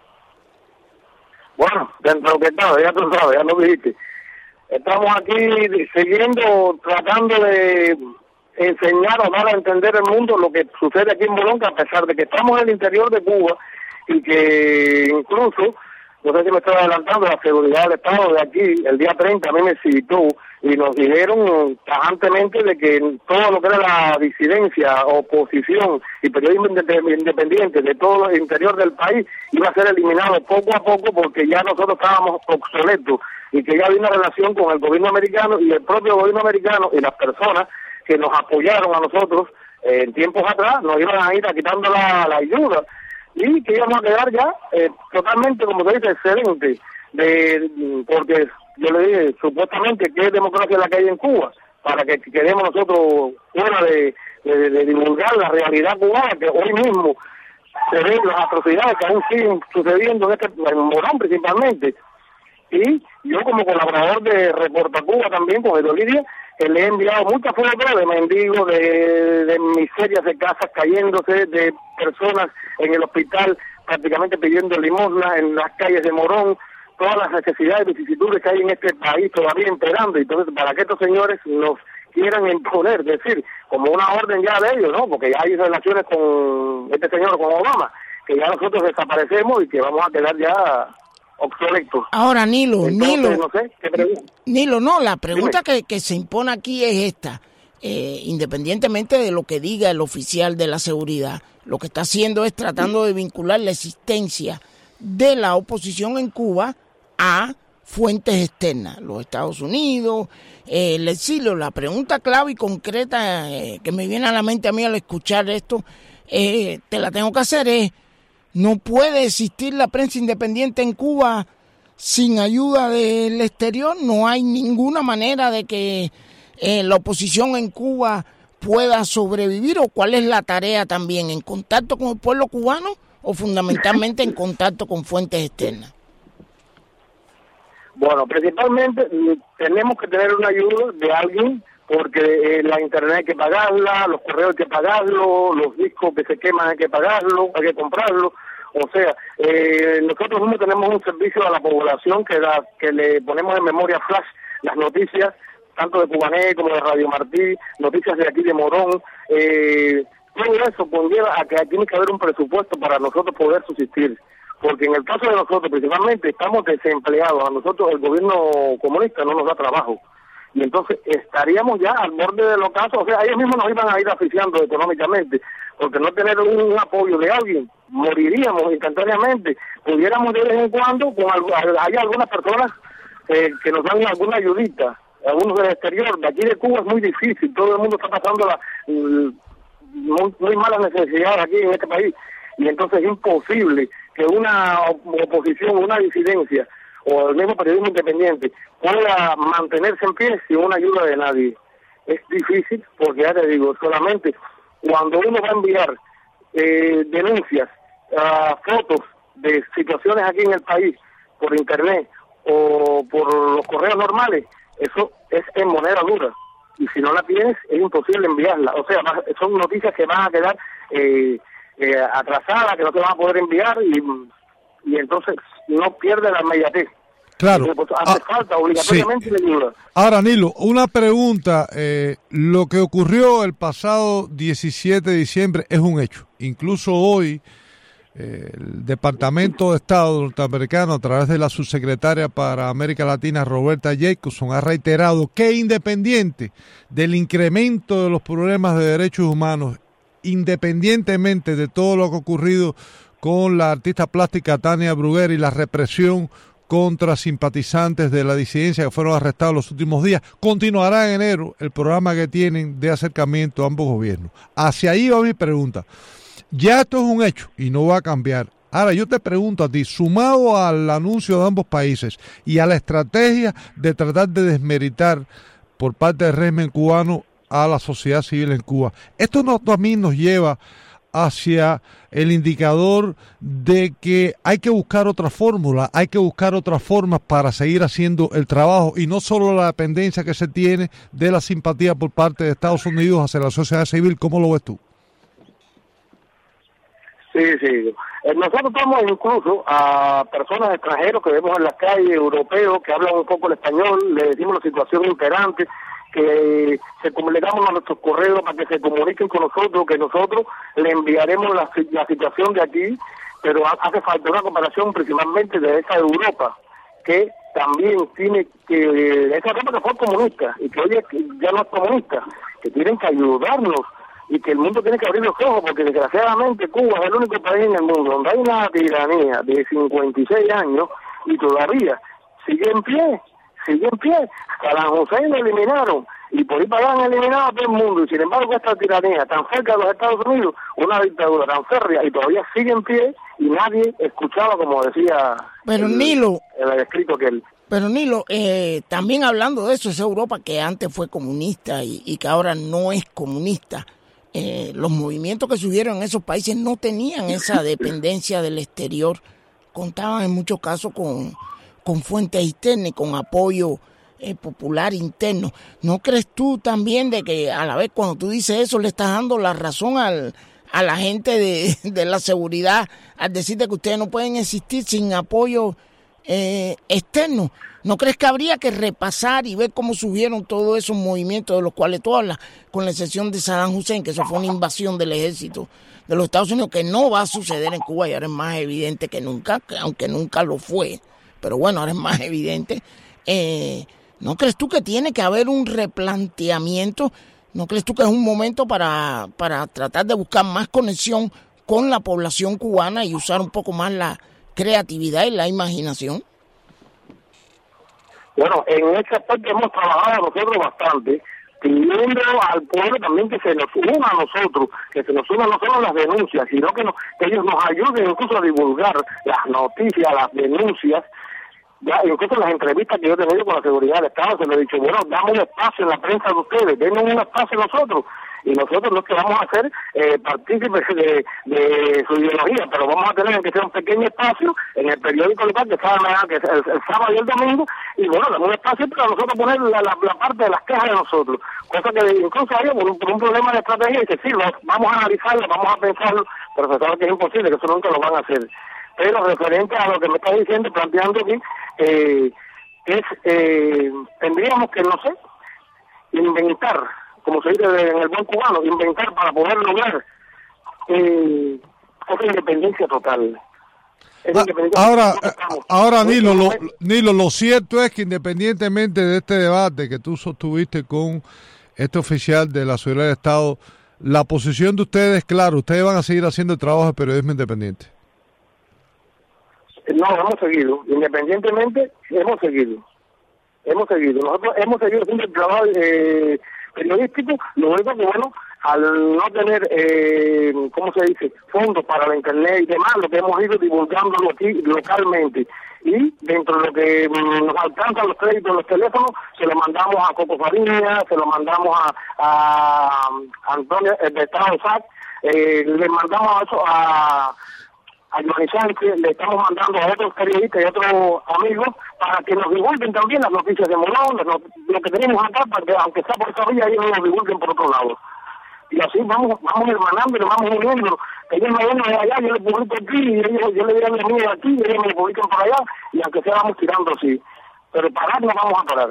Bueno, dentro de lo que cabe, ya tú sabes, ya lo dijiste. Estamos aquí siguiendo, tratando de enseñar o dar a entender al mundo lo que sucede aquí en Morón, que a pesar de que estamos en el interior de Cuba y que incluso, no sé si me estoy adelantando, la seguridad del Estado de aquí, el día 30 a mí me citó y nos dijeron tajantemente de que todo lo que era la disidencia, oposición y periodismo independiente de todo el interior del país iba a ser eliminado poco a poco porque ya nosotros estábamos obsoletos y que ya había una relación con el gobierno americano y el propio gobierno americano y las personas que nos apoyaron a nosotros en tiempos atrás nos iban a ir quitando la ayuda y que íbamos a quedar ya totalmente, como se dice, excelente, porque yo le dije supuestamente que es democracia la que hay en Cuba, para que quedemos nosotros fuera de divulgar la realidad cubana, que hoy mismo se ven las atrocidades que aún siguen sucediendo en Morón principalmente. Y yo como colaborador de Reporta Cuba también con Edolidia, le he enviado muchas fotos de mendigos, de miserias de casas cayéndose, de personas en el hospital prácticamente pidiendo limosna en las calles de Morón, todas las necesidades y vicisitudes que hay en este país todavía imperando. Entonces, para que estos señores nos quieran imponer, es decir, como una orden ya de ellos, ¿no? Porque ya hay relaciones con este señor, con Obama, que ya nosotros desaparecemos y que vamos a quedar ya obsoletos. Ahora, Nilo, entonces, no sé, ¿qué pregunta? Nilo, no, la pregunta que se impone aquí es esta. Independientemente de lo que diga el oficial de la seguridad, lo que está haciendo es tratando de vincular la existencia de la oposición en Cuba a fuentes externas, los Estados Unidos, el exilio. La pregunta clave y concreta que me viene a la mente a mí al escuchar esto, te la tengo que hacer es: no puede existir la prensa independiente en Cuba sin ayuda del exterior. No hay ninguna manera de que la oposición en Cuba pueda sobrevivir. ¿O cuál es la tarea también? ¿En contacto con el pueblo cubano o fundamentalmente en contacto con fuentes externas? Bueno, principalmente tenemos que tener una ayuda de alguien, porque la internet hay que pagarla, los correos hay que pagarlo, los discos que se queman hay que pagarlo, hay que comprarlo. O sea, nosotros mismos tenemos un servicio a la población que le ponemos en memoria flash las noticias, tanto de Cubané como de Radio Martí, noticias de aquí de Morón. Todo eso conlleva a que tiene que haber un presupuesto para nosotros poder subsistir. Porque en el caso de nosotros, principalmente, estamos desempleados. A nosotros el gobierno comunista no nos da trabajo. Y entonces estaríamos ya al borde del ocaso. O sea, ellos mismos nos iban a ir asfixiando económicamente. Porque no tener un apoyo de alguien, moriríamos instantáneamente. Pudiéramos de vez en cuando, hay algunas personas que nos dan alguna ayudita, algunos del exterior. De aquí de Cuba es muy difícil. Todo el mundo está pasando muy malas necesidades aquí en este país. Y entonces es imposible que una oposición, una disidencia o el mismo periodismo independiente pueda mantenerse en pie sin una ayuda de nadie. Es difícil porque, ya te digo, solamente cuando uno va a enviar denuncias, fotos de situaciones aquí en el país por internet o por los correos normales, eso es en moneda dura. Y si no la tienes, es imposible enviarla. O sea, son noticias que van a quedar atrasadas, que no te van a poder enviar y entonces no pierde la inmediatez. Claro. Pues hace falta obligatoriamente la ayuda. Ahora, Nilo, una pregunta. Lo que ocurrió el pasado 17 de diciembre es un hecho. Incluso hoy, el Departamento de Estado norteamericano, a través de la subsecretaria para América Latina, Roberta Jacobson, ha reiterado que independiente del incremento de los problemas de derechos humanos, independientemente de todo lo que ha ocurrido con la artista plástica Tania Bruguera y la represión contra simpatizantes de la disidencia que fueron arrestados los últimos días, continuará en enero el programa que tienen de acercamiento a ambos gobiernos. Hacia ahí va mi pregunta. Ya esto es un hecho y no va a cambiar. Ahora yo te pregunto a ti, sumado al anuncio de ambos países y a la estrategia de tratar de desmeritar por parte del régimen cubano a la sociedad civil en Cuba, esto también nos lleva hacia el indicador de que hay que buscar otra fórmula, hay que buscar otras formas para seguir haciendo el trabajo y no solo la dependencia que se tiene de la simpatía por parte de Estados Unidos hacia la sociedad civil. ¿Cómo lo ves tú? Sí. Nosotros estamos incluso a personas extranjeras que vemos en las calles, europeos que hablan un poco el español, le decimos la situación imperante, que le damos a nuestros correos para que se comuniquen con nosotros, que nosotros le enviaremos la situación de aquí, pero hace falta una comparación principalmente de esa Europa, que también tiene que, esa Europa que fue comunista y que hoy ya no es comunista, que tienen que ayudarnos y que el mundo tiene que abrir los ojos, porque desgraciadamente Cuba es el único país en el mundo donde hay una tiranía de 56 años y todavía sigue en pie. Saddam Hussein lo eliminaron y por ahí para allá han eliminado a todo el mundo, y sin embargo esta tiranía tan cerca de los Estados Unidos, una dictadura tan férrea y todavía sigue en pie y nadie escuchaba, como decía el escrito que él. Pero Nilo, también hablando de eso, esa Europa que antes fue comunista y que ahora no es comunista, los movimientos que surgieron en esos países no tenían esa dependencia del exterior, contaban en muchos casos con fuentes externas y con apoyo popular interno. ¿No crees tú también de que a la vez cuando tú dices eso le estás dando la razón a la gente de la seguridad al decirte que ustedes no pueden existir sin apoyo externo? ¿No crees que habría que repasar y ver cómo subieron todos esos movimientos de los cuales tú hablas, con la excepción de Saddam Hussein, que eso fue una invasión del ejército de los Estados Unidos, que no va a suceder en Cuba y ahora es más evidente que nunca, aunque nunca lo fue? Pero bueno, ahora es más evidente. ¿No crees tú que tiene que haber un replanteamiento? ¿No crees tú que es un momento para tratar de buscar más conexión con la población cubana y usar un poco más la creatividad y la imaginación? Bueno, en ese aspecto hemos trabajado nosotros bastante, pidiendo al pueblo también que se nos una a nosotros, que se nos una no solo las denuncias, sino que ellos nos ayuden incluso a divulgar las noticias, las denuncias. Ya, incluso en las entrevistas que yo he tenido con la seguridad del Estado se me ha dicho, bueno, dame un espacio en la prensa de ustedes, denme un espacio a nosotros. y nosotros no es que vamos a ser partícipes de su ideología, pero vamos a tener que ser un pequeño espacio en el periódico local que es el sábado y el domingo, y bueno, un espacio para nosotros poner la parte de las quejas de nosotros, cosa que incluso hay por un problema de estrategia, y que sí, vamos a analizarlo, vamos a pensarlo, pero se sabe que es imposible, que eso nunca lo van a hacer. Pero referente a lo que me está diciendo, planteando aquí, tendríamos que, no sé, inventar, como se dice en el buen cubano, inventar para poder lograr esa independencia total. Ahora Nilo, lo cierto es que independientemente de este debate que tú sostuviste con este oficial de la Seguridad del Estado, la posición de ustedes, claro, ustedes van a seguir haciendo el trabajo de periodismo independiente. No, hemos seguido, independientemente, hemos seguido. Nosotros hemos seguido haciendo el trabajo periodístico, lo único que, bueno, al no tener, ¿cómo se dice?, fondos para la internet y demás, lo que hemos ido divulgándolo aquí localmente. Y dentro de lo que nos alcanzan los créditos, los teléfonos, se lo mandamos a Coco Fariña, se lo mandamos a Antonio de Estado SAC, le mandamos eso a Johnny Sánchez, le estamos mandando a otros periodistas y a otros amigos para que nos divulguen también las noticias de Morón, lo que tenemos acá, para que aunque sea por esa vía, ellos nos divulguen por otro lado. Y así vamos hermanando, vamos uniendo. Ellos me ven de allá, yo le publico aquí, y yo le doy a mi amigo aquí, y ellos me publican por allá, y aunque sea vamos tirando así. Pero parar no vamos a parar.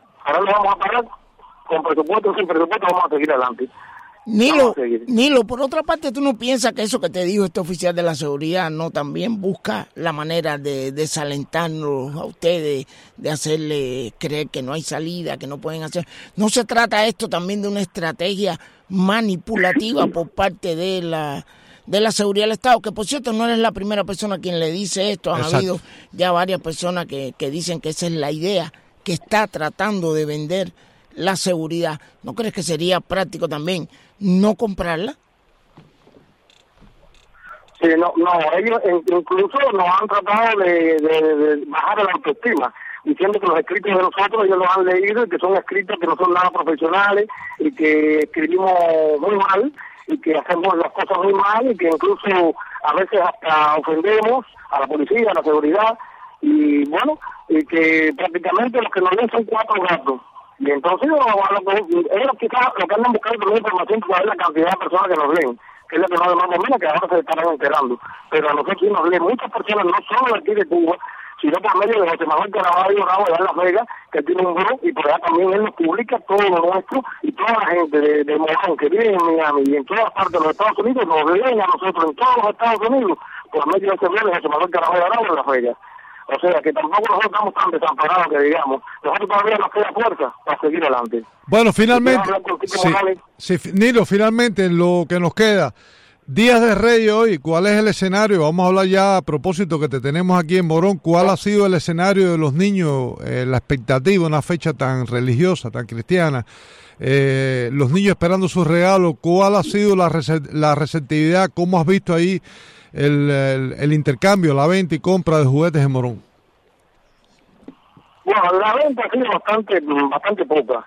Con presupuesto o sin presupuesto vamos a seguir adelante. Nilo, por otra parte, ¿tú no piensas que eso que te dijo este oficial de la seguridad no también busca la manera de desalentarnos a ustedes, de hacerle creer que no hay salida, que no pueden hacer? ¿No se trata esto también de una estrategia manipulativa por parte de la seguridad del Estado? Que, por cierto, no eres la primera persona a quien le dice esto. Han habido ya varias personas que dicen que esa es la idea que está tratando de vender la seguridad. ¿No crees que sería práctico también no comprarla? Sí, no, ellos incluso nos han tratado de bajar la autoestima, diciendo que los escritos de nosotros ellos los han leído y que son escritos que no son nada profesionales y que escribimos muy mal y que hacemos las cosas muy mal y que incluso a veces hasta ofendemos a la policía, a la seguridad, y bueno, y que prácticamente los que nos leen son 4 gatos. Y entonces ellos quizás lo que andan buscando también información para ver la cantidad de personas que nos leen, que es lo que no demanda menos, que ahora se estarán enterando. Pero a nosotros sí nos leen muchas personas, no solo de aquí de Cuba, sino por medio de José Manuel Caraballo Rabo allá en Las Vegas, que tiene un blog, y por allá también él nos publica todo lo nuestro, y toda la gente de Morón que vive en Miami y en todas partes de los Estados Unidos nos leen a nosotros en todos los Estados Unidos por medio de ese blog de José Manuel Caraballo Rabo en Las Vegas. O sea, que tampoco nosotros estamos tan desamparados que digamos. Nosotros todavía nos queda fuerza para seguir adelante. Bueno, finalmente, Nilo, finalmente lo que nos queda, Días de Reyes hoy, ¿cuál es el escenario? Vamos a hablar ya a propósito que te tenemos aquí en Morón. ¿Cuál ha sido el escenario de los niños, la expectativa, una fecha tan religiosa, tan cristiana? Los niños esperando sus regalos, ¿cuál ha sido la receptividad? ¿Cómo has visto ahí el intercambio, la venta y compra de juguetes en Morón? Bueno, la venta ha sido bastante poca.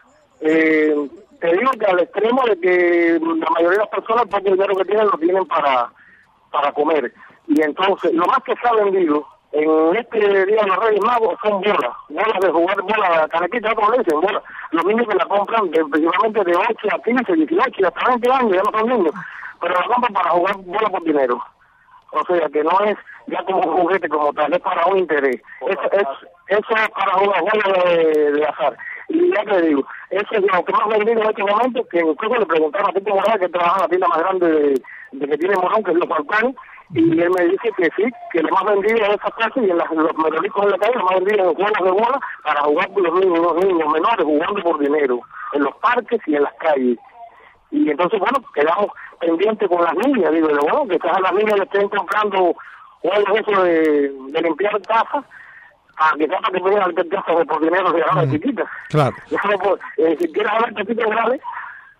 Te digo que al extremo de que la mayoría de las personas, el poco dinero que tienen, lo tienen para comer. Y entonces, lo más que se ha vendido en este Día de los Reyes Magos son bolas de jugar, bolas, canequitas, como le dicen, bolas. Los niños que la compran, principalmente de 8 a 15, 18 y hasta 20 años, ya no son niños, pero la compran para jugar bolas por dinero. O sea, que no es ya como un juguete como tal, es para un interés. Eso es para jugar bolas de azar. Y ya te digo, eso es lo que más vendido en este momento, que incluso le preguntaron a Tito Morales, que trabaja en la tienda más grande de que tiene Morón, que es Los Falcones, y él me dice que sí, que lo más vendido es esa clase, y en los merolicos de la calle, lo más vendido es juegos de bola para jugar con los niños menores, jugando por dinero, en los parques y en las calles. Y entonces, bueno, quedamos pendientes con las niñas, digo, bueno, que quizás a las niñas le estén comprando juegos eso de limpiar casas, que trata que vengan a limpiar casas por dinero de ahora chiquitas. Claro. Si quieres hablar de chiquitas grandes,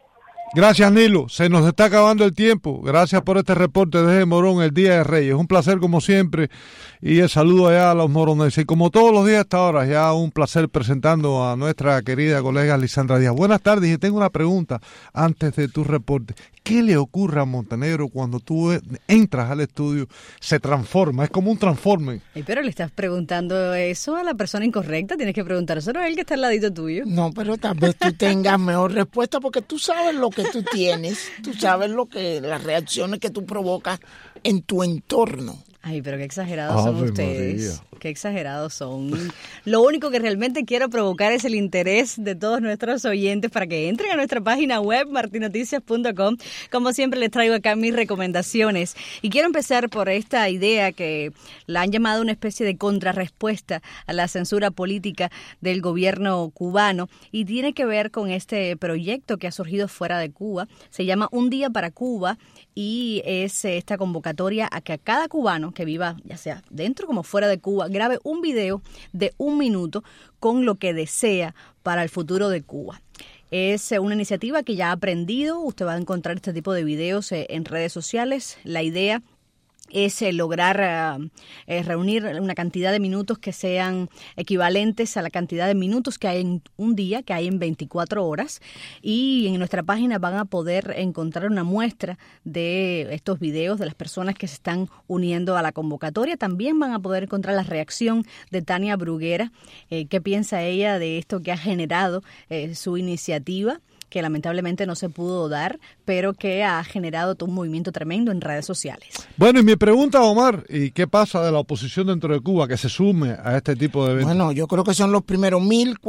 Gracias, Nilo. Se nos está acabando el tiempo. Gracias por este reporte desde Morón, el Día de Reyes. Un placer como siempre. Y el saludo allá a los moroneses. Y como todos los días hasta ahora, ya un placer presentando a nuestra querida colega Lisandra Díaz. Buenas tardes. Y tengo una pregunta antes de tu reporte. ¿Qué le ocurre a Montenegro cuando tú entras al estudio? Se transforma, es como un transforme. Pero le estás preguntando eso a la persona incorrecta. Tienes que preguntárselo a él que está al ladito tuyo. No, pero tal vez tú tengas mejor respuesta porque tú sabes lo que tú tienes. Tú sabes las reacciones que tú provocas en tu entorno. Ay, pero qué exagerados son ustedes. María. Qué exagerados son. Lo único que realmente quiero provocar es el interés de todos nuestros oyentes para que entren a nuestra página web, martinoticias.com. Como siempre, les traigo acá mis recomendaciones. Y quiero empezar por esta idea que la han llamado una especie de contrarrespuesta a la censura política del gobierno cubano. Y tiene que ver con este proyecto que ha surgido fuera de Cuba. Se llama Un Día para Cuba y es esta convocatoria a que a cada cubano que viva, ya sea dentro como fuera de Cuba, grabe un video de 1 minuto con lo que desea para el futuro de Cuba. Es una iniciativa que ya ha aprendido. Usted va a encontrar este tipo de videos en redes sociales. La idea es lograr reunir una cantidad de minutos que sean equivalentes a la cantidad de minutos que hay en un día, que hay en 24 horas. Y en nuestra página van a poder encontrar una muestra de estos videos de las personas que se están uniendo a la convocatoria. También van a poder encontrar la reacción de Tania Bruguera. ¿Qué piensa ella de esto que ha generado su iniciativa? Que lamentablemente no se pudo dar, pero que ha generado todo un movimiento tremendo en redes sociales. Bueno, y mi pregunta, Omar, ¿y qué pasa de la oposición dentro de Cuba que se sume a este tipo de eventos? Bueno, yo creo que son los primeros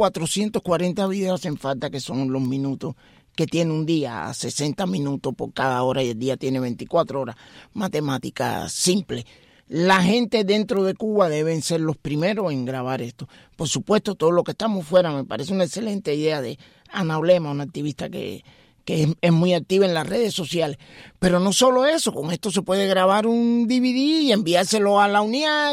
1.440 videos en falta, que son los minutos que tiene un día, 60 minutos por cada hora, y el día tiene 24 horas. Matemática simple. La gente dentro de Cuba deben ser los primeros en grabar esto. Por supuesto, todos los que estamos fuera, me parece una excelente idea de Ana Olema, una activista que es muy activa en las redes sociales. Pero no solo eso, con esto se puede grabar un DVD y enviárselo a la UNIAC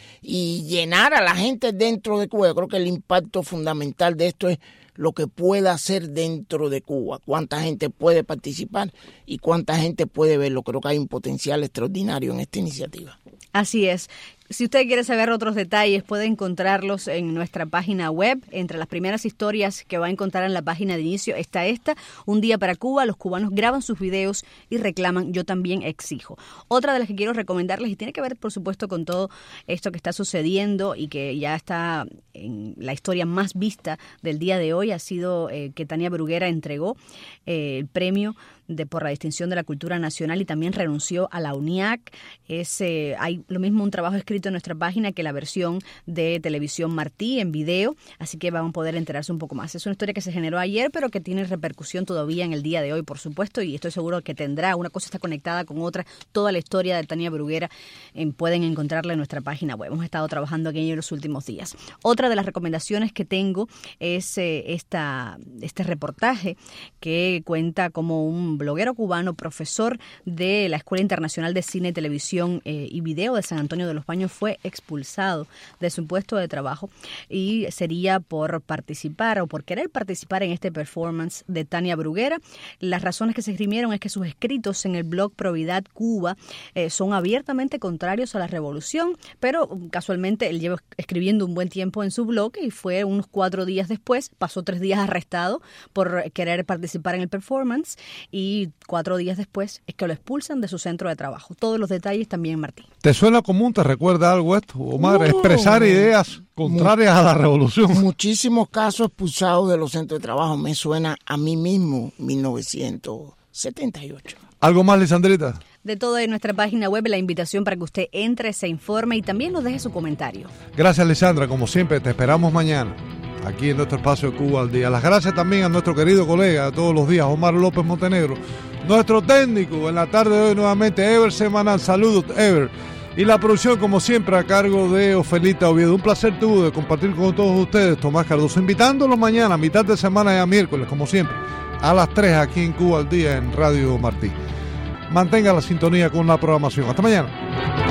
y llenar a la gente dentro de Cuba. Yo creo que el impacto fundamental de esto es lo que pueda hacer dentro de Cuba, cuánta gente puede participar y cuánta gente puede verlo. Creo que hay un potencial extraordinario en esta iniciativa. Así es. Si usted quiere saber otros detalles, puede encontrarlos en nuestra página web. Entre las primeras historias que va a encontrar en la página de inicio está esta: Un Día para Cuba. Los cubanos graban sus videos y reclaman Yo También Exijo. Otra de las que quiero recomendarles, y tiene que ver, por supuesto, con todo esto que está sucediendo y que ya está en la historia más vista del día de hoy, ha sido que Tania Bruguera entregó el premio por la distinción de la cultura nacional y también renunció a la UNIAC. Hay lo mismo un trabajo escrito en nuestra página que la versión de Televisión Martí en video, así que van a poder enterarse un poco más. Es una historia que se generó ayer, pero que tiene repercusión todavía en el día de hoy, por supuesto, y estoy seguro que tendrá. Una cosa está conectada con otra. Toda la historia de Tania Bruguera pueden encontrarla en nuestra página web. Hemos estado trabajando aquí en los últimos días. Otra de las recomendaciones que tengo es este reportaje que cuenta como un bloguero cubano, profesor de la Escuela Internacional de Cine, Televisión y Video de San Antonio de los Baños, fue expulsado de su puesto de trabajo y sería por participar o por querer participar en este performance de Tania Bruguera. Las razones que se esgrimieron es que sus escritos en el blog Providad Cuba son abiertamente contrarios a la revolución, pero casualmente él lleva escribiendo un buen tiempo en su blog y fue unos 4 días después, pasó 3 días arrestado por querer participar en el performance y 4 días después es que lo expulsan de su centro de trabajo. Todos los detalles también, Martín. ¿Te suena común? ¿Te recuerda algo esto, Omar? Expresar ideas contrarias a la revolución. Muchísimos casos expulsados de los centros de trabajo. Me suena a mí mismo 1978. ¿Algo más, Lisandrita? De todo en nuestra página web, la invitación para que usted entre, se informe y también nos deje su comentario. Gracias, Lisandra. Como siempre, te esperamos mañana aquí en nuestro espacio de Cuba al Día. Las gracias también a nuestro querido colega de todos los días, Omar López Montenegro. Nuestro técnico en la tarde de hoy nuevamente, Ever Semanal. Saludos, Ever. Y la producción, como siempre, a cargo de Ofelita Oviedo. Un placer tuvo de compartir con todos ustedes, Tomás Cardoso, invitándolos mañana, a mitad de semana y a miércoles, como siempre, a las 3 aquí en Cuba al Día en Radio Martí. Mantenga la sintonía con la programación. Hasta mañana.